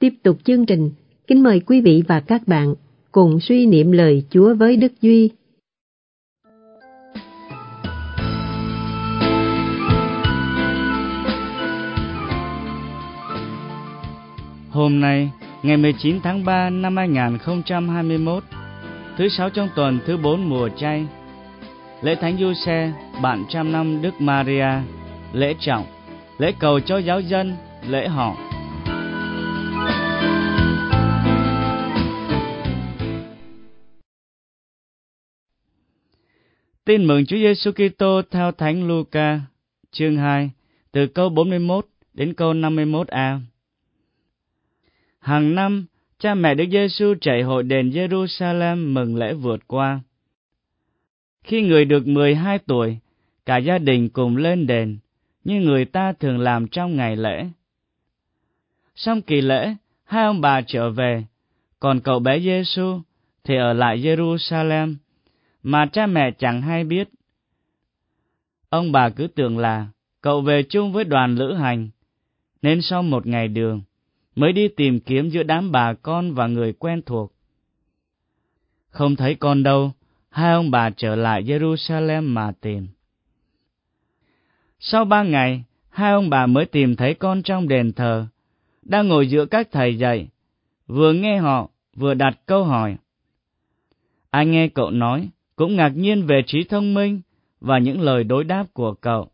Tiếp tục chương trình, kính mời quý vị và các bạn cùng suy niệm lời Chúa với Đức Duy. Hôm nay, ngày 19 tháng 3 năm 2021, thứ sáu trong tuần thứ 4 mùa chay, lễ Thánh Giuse, bạn trăm năm Đức Maria, lễ trọng, lễ cầu cho giáo dân, lễ họ. Tin mừng Chúa Giêsu Kitô theo Thánh Luca, chương 2, từ câu 41 đến câu 51a. Hàng năm, cha mẹ Đức Giêsu chạy hội đền Jerusalem mừng lễ vượt qua. Khi người được 12 tuổi, cả gia đình cùng lên đền, như người ta thường làm trong ngày lễ. Xong kỳ lễ, hai ông bà trở về, còn cậu bé Giêsu thì ở lại Jerusalem, mà cha mẹ chẳng hay biết. Ông bà cứ tưởng là cậu về chung với đoàn lữ hành, nên sau một ngày đường, mới đi tìm kiếm giữa đám bà con và người quen thuộc. Không thấy con đâu, hai ông bà trở lại Jerusalem mà tìm. Sau 3 ngày, hai ông bà mới tìm thấy con trong đền thờ, đang ngồi giữa các thầy dạy, vừa nghe họ, vừa đặt câu hỏi. Ai nghe cậu nói, cũng ngạc nhiên về trí thông minh và những lời đối đáp của cậu.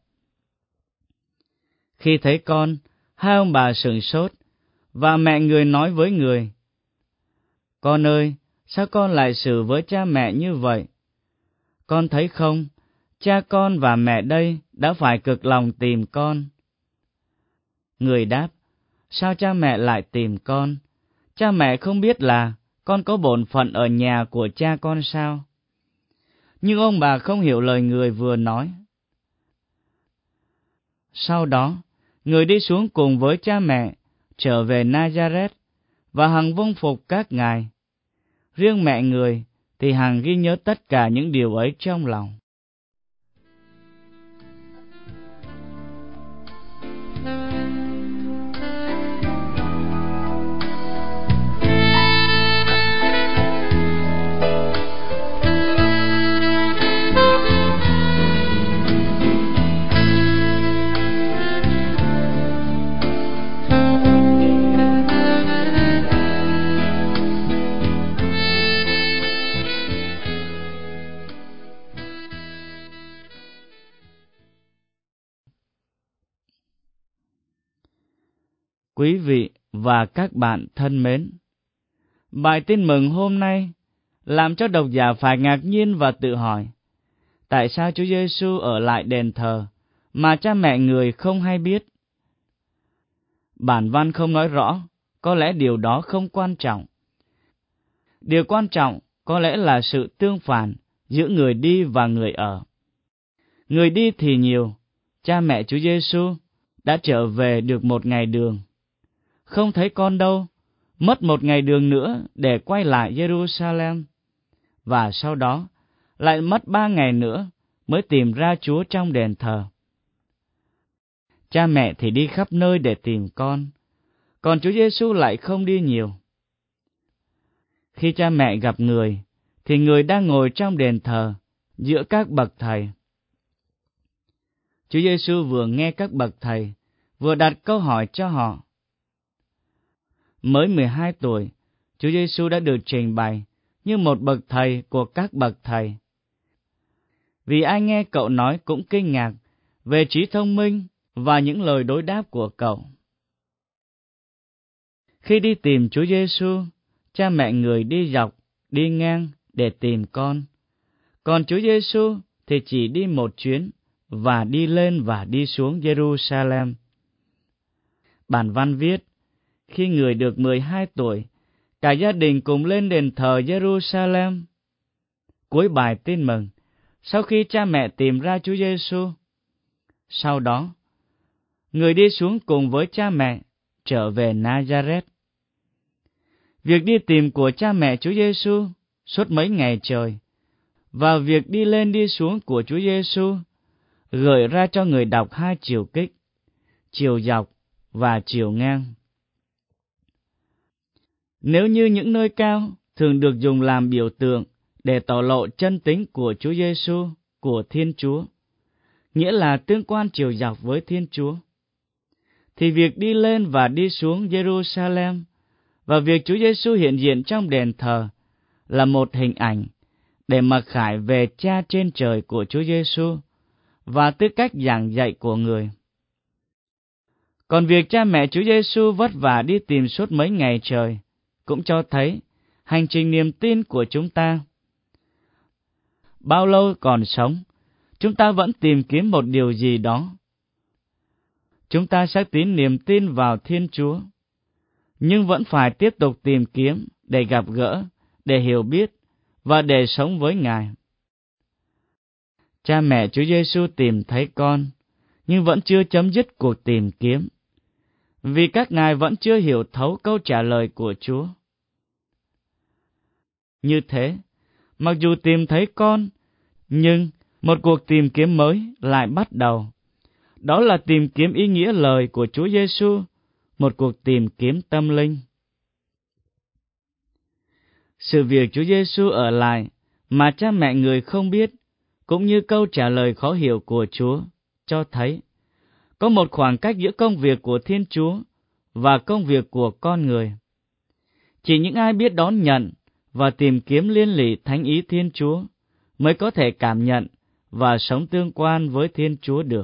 Khi thấy con, hai ông bà sửng sốt, và mẹ người nói với người: Con ơi, sao con lại xử với cha mẹ như vậy? Con thấy không, cha con và mẹ đây đã phải cực lòng tìm con. Người đáp: Sao cha mẹ lại tìm con? Cha mẹ không biết là con có bổn phận ở nhà của cha con sao? Nhưng ông bà không hiểu lời người vừa nói. Sau đó, người đi xuống cùng với cha mẹ, trở về Nazareth, và hằng vâng phục các ngài. Riêng mẹ người thì hằng ghi nhớ tất cả những điều ấy trong lòng. Quý vị và các bạn thân mến, bài tin mừng hôm nay làm cho độc giả phải ngạc nhiên và tự hỏi, tại sao Chúa Giêsu ở lại đền thờ mà cha mẹ người không hay biết? Bản văn không nói rõ, có lẽ điều đó không quan trọng. Điều quan trọng có lẽ là sự tương phản giữa người đi và người ở. Người đi thì nhiều, cha mẹ Chúa Giêsu đã trở về được một ngày đường. Không thấy con đâu, mất một ngày đường nữa để quay lại Jerusalem, và sau đó lại mất 3 ngày nữa mới tìm ra Chúa trong đền thờ. Cha mẹ thì đi khắp nơi để tìm con, còn Chúa Giêsu lại không đi nhiều. Khi cha mẹ gặp người, thì người đang ngồi trong đền thờ giữa các bậc thầy. Chúa Giêsu vừa nghe các bậc thầy, vừa đặt câu hỏi cho họ. Mới 12 tuổi, Chúa Giêsu đã được trình bày như một bậc thầy của các bậc thầy. Vì ai nghe cậu nói cũng kinh ngạc về trí thông minh và những lời đối đáp của cậu. Khi đi tìm Chúa Giêsu, cha mẹ người đi dọc, đi ngang để tìm con. Còn Chúa Giêsu thì chỉ đi một chuyến và đi lên và đi xuống Jerusalem. Bản văn viết, khi người được 12 tuổi, cả gia đình cùng lên đền thờ Jerusalem. Cuối bài tin mừng, sau khi cha mẹ tìm ra Chúa Giêsu, sau đó, người đi xuống cùng với cha mẹ, trở về Nazareth. Việc đi tìm của cha mẹ Chúa Giêsu suốt mấy ngày trời, và việc đi lên đi xuống của Chúa Giêsu gợi ra cho người đọc hai chiều kích, chiều dọc và chiều ngang. Nếu như những nơi cao thường được dùng làm biểu tượng để tỏ lộ chân tính của Chúa Giêsu, của Thiên Chúa, nghĩa là tương quan chiều dọc với Thiên Chúa, thì việc đi lên và đi xuống Jerusalem và việc Chúa Giêsu hiện diện trong đền thờ là một hình ảnh để mặc khải về Cha trên trời của Chúa Giêsu và tư cách giảng dạy của người. Còn việc cha mẹ Chúa Giêsu vất vả đi tìm suốt mấy ngày trời cũng cho thấy hành trình niềm tin của chúng ta. Bao lâu còn sống, chúng ta vẫn tìm kiếm một điều gì đó. Chúng ta sẽ tín niềm tin vào Thiên Chúa, nhưng vẫn phải tiếp tục tìm kiếm để gặp gỡ, để hiểu biết và để sống với Ngài. Cha mẹ Chúa Giêsu tìm thấy con, nhưng vẫn chưa chấm dứt cuộc tìm kiếm, vì các ngài vẫn chưa hiểu thấu câu trả lời của Chúa. Như thế, mặc dù tìm thấy con, nhưng một cuộc tìm kiếm mới lại bắt đầu. Đó là tìm kiếm ý nghĩa lời của Chúa Giêsu, một cuộc tìm kiếm tâm linh. Sự việc Chúa Giêsu ở lại mà cha mẹ người không biết, cũng như câu trả lời khó hiểu của Chúa, cho thấy có một khoảng cách giữa công việc của Thiên Chúa và công việc của con người. Chỉ những ai biết đón nhận và tìm kiếm liên lỉ thánh ý Thiên Chúa mới có thể cảm nhận và sống tương quan với Thiên Chúa được.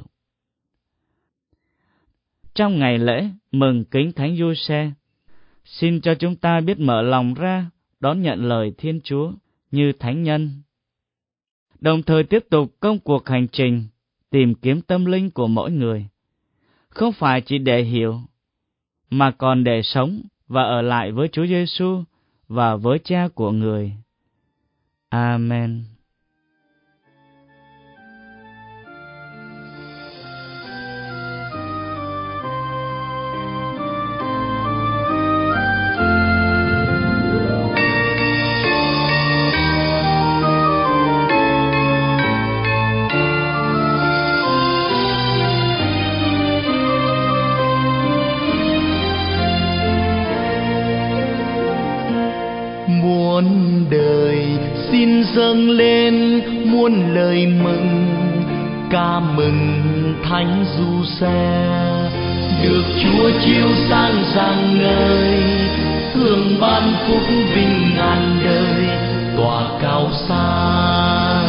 Trong ngày lễ mừng kính Thánh Giuse, xin cho chúng ta biết mở lòng ra đón nhận lời Thiên Chúa như thánh nhân, đồng thời tiếp tục công cuộc hành trình tìm kiếm tâm linh của mỗi người, không phải chỉ để hiểu, mà còn để sống và ở lại với Chúa Giêsu và với Cha của người. Amen. Muôn đời xin dâng lên muôn lời mừng, ca mừng Thánh Giuse, được Chúa chiếu sáng rạng ngời, hương ban phúc vinh ngàn đời, tỏa cao sáng.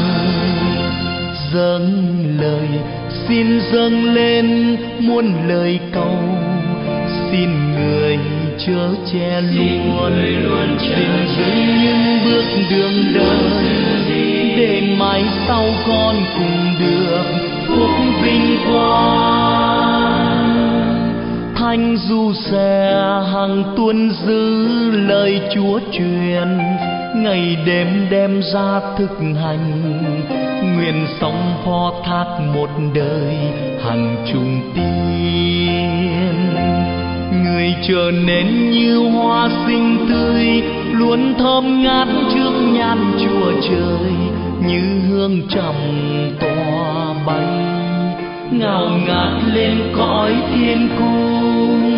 Dâng lời xin dâng lên muôn lời cầu, xin người chớ che luôn, xin giữ những bước đường đời, để mãi sau con cùng được phúc vinh quang. Thánh Giuse hằng tuân giữ lời Chúa truyền, ngày đêm đem ra thực hành, nguyện sống phó thác một đời hằng trung tín. Người trở nên như hoa xinh tươi, luôn thơm ngát trước nhan Chúa trời, như hương trầm tỏa bay, ngào ngạt lên cõi thiên cung.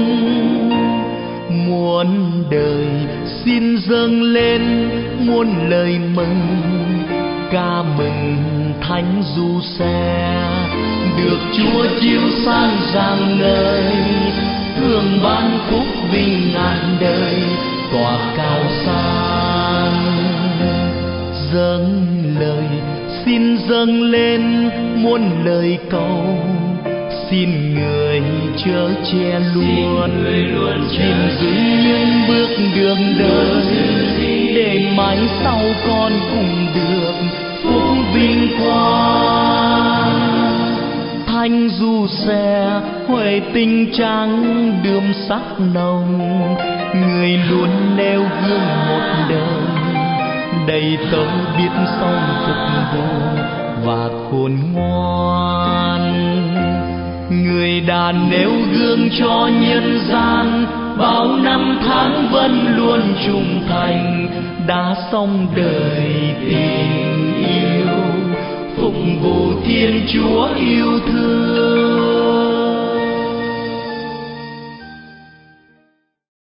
Muôn đời xin dâng lên muôn lời mừng, ca mừng Thánh Giuse, được Chúa chiếu sáng rạng ngời, hương ban phúc vinh ngàn đời, tỏa cao sáng. Dâng lời xin dâng lên muôn lời cầu, xin người chớ che luôn, xin giữ những bước đường đời, để mãi sau con cùng được phúc vinh quang. Thánh Giuse huệ tinh trắng đượm sắc nồng, người luôn nêu gương một đời, đầy tớ biết sống phục vụ và khôn ngoan. Người đã nêu gương cho nhân gian, bao năm tháng vẫn luôn trung thành, đã sống đời tình yêu, phục vụ Thiên Chúa yêu thương.